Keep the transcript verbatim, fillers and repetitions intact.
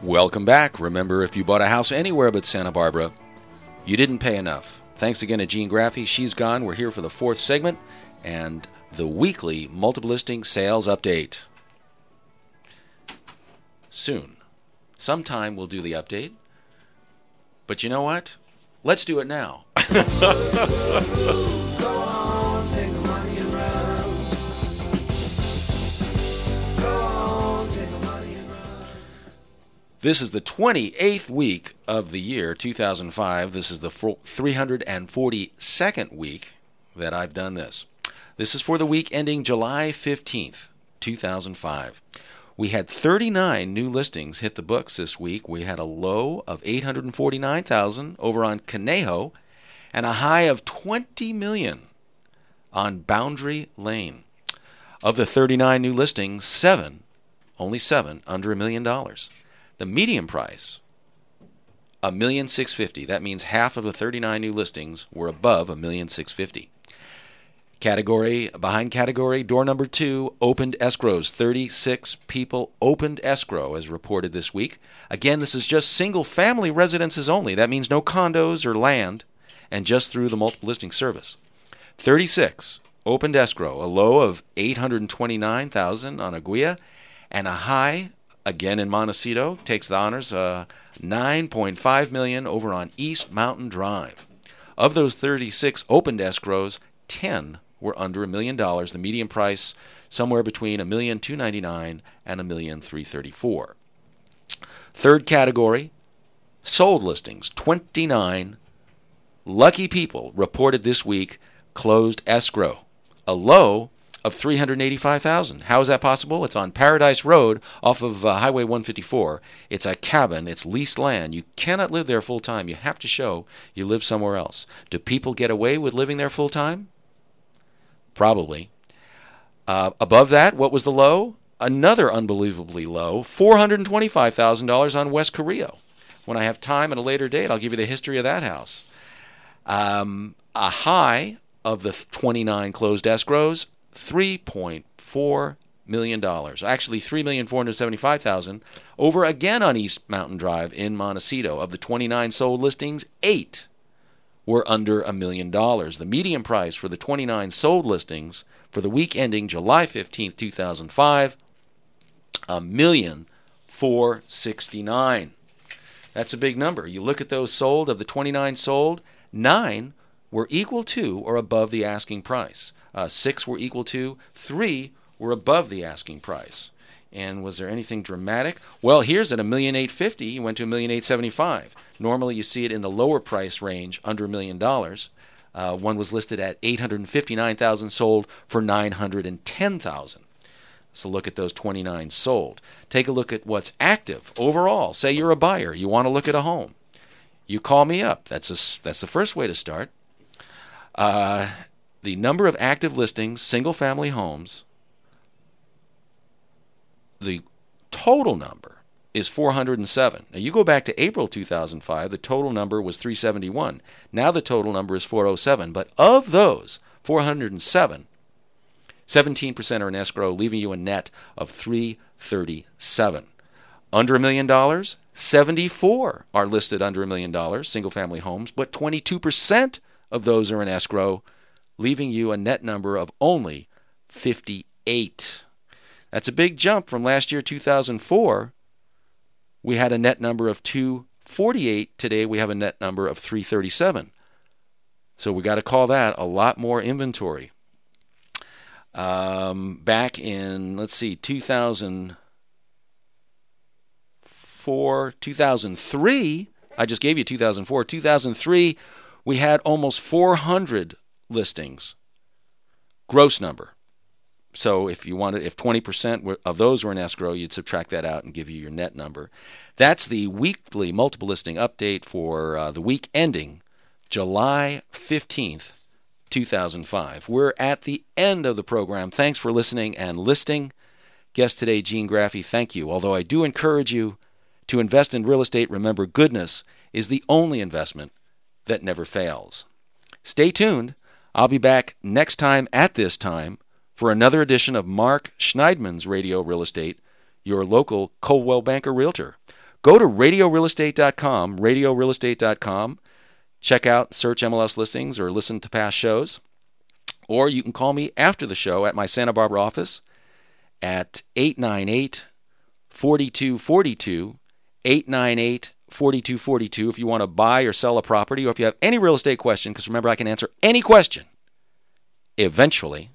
Welcome back. Remember, if you bought a house anywhere but Santa Barbara, you didn't pay enough. Thanks again to Jean Graffi. She's gone. We're here for the fourth segment and the weekly multiple listing sales update. Soon. Sometime we'll do the update. But you know what? Let's do it now. This is the twenty-eighth week of the year, two thousand five. This is the three hundred forty-second week that I've done this. This is for the week ending July fifteenth, two thousand five. We had thirty-nine new listings hit the books this week. We had a low of eight hundred forty-nine thousand over on Conejo and a high of twenty million on Boundary Lane. Of the thirty-nine new listings, seven, only seven, under a million dollars. The median price, one million six hundred fifty thousand dollars. That means half of the thirty-nine new listings were above one million six hundred fifty thousand dollars. Category, behind category, door number two, opened escrows. thirty-six people opened escrow as reported this week. Again, this is just single-family residences only. That means no condos or land, and just through the multiple listing service. thirty-six opened escrow, a low of eight hundred twenty-nine thousand dollars on Aguila, and a high, again in Montecito, takes the honors, uh, nine point five million dollars over on East Mountain Drive. Of those thirty-six opened escrows, ten were under a million dollars. The median price somewhere between one million two hundred ninety-nine thousand dollars and one million three hundred thirty-four thousand dollars. Third category, sold listings. twenty-nine lucky people reported this week closed escrow, a low of three hundred eighty-five thousand dollars. How is that possible? It's on Paradise Road off of uh, Highway one fifty-four. It's a cabin. It's leased land. You cannot live there full time. You have to show you live somewhere else. Do people get away with living there full time? Probably. Uh, above that, what was the low? Another unbelievably low, four hundred twenty-five thousand dollars on West Carrillo. When I have time at a later date, I'll give you the history of that house. Um, a high of the twenty-nine closed escrows, three point four million dollars. Actually, three million four hundred seventy-five thousand dollars over again on East Mountain Drive in Montecito. Of the twenty-nine sold listings, eight were under a million dollars. The median price for the twenty-nine sold listings for the week ending July fifteenth, two thousand five, one million four hundred sixty-nine thousand dollars. That's a big number. You look at those sold, of the twenty-nine sold, nine were equal to or above the asking price. Uh, six were equal to, three were above the asking price. And was there anything dramatic? Well, here's at one million eight hundred fifty thousand dollars. You went to one million eight hundred seventy-five thousand dollars. Normally you see it in the lower price range, under a million dollars. Uh, one was listed at eight hundred fifty-nine thousand dollars, sold for nine hundred ten thousand dollars. So look at those twenty-nine sold. Take a look at what's active overall. Say you're a buyer. You want to look at a home. You call me up. That's a, that's the first way to start. Uh, the number of active listings, single-family homes, the total number is four hundred seven. Now, you go back to April two thousand five, the total number was three hundred seventy-one. Now the total number is four hundred seven. But of those four hundred seven, seventeen percent are in escrow, leaving you a net of three hundred thirty-seven. Under a million dollars, seventy-four are listed under a million dollars, single-family homes, but twenty-two percent of those are in escrow, leaving you a net number of only fifty-eight. That's a big jump from last year, two thousand four. We had a net number of two hundred forty-eight. Today we have a net number of three hundred thirty-seven. So we got to call that a lot more inventory. Um, back in, let's see, two thousand four, two thousand three, I just gave you two thousand four, two thousand three, we had almost four hundred listings. Gross number. So if you wanted, if twenty percent of those were in escrow, you'd subtract that out and give you your net number. That's the weekly multiple listing update for uh, the week ending July fifteenth, two thousand five. We're at the end of the program. Thanks for listening and listing. Guest today, Jean Graffi, thank you. Although I do encourage you to invest in real estate, remember goodness is the only investment that never fails. Stay tuned. I'll be back next time at this time for another edition of Mark Schneidman's Radio Real Estate, your local Coldwell Banker Realtor. Go to radio real estate dot com, radio real estate dot com. Check out, search M L S listings or listen to past shows. Or you can call me after the show at my Santa Barbara office at eight nine eight, four two four two, eight nine eight, four two four two if you want to buy or sell a property, or if you have any real estate question, because remember, I can answer any question eventually.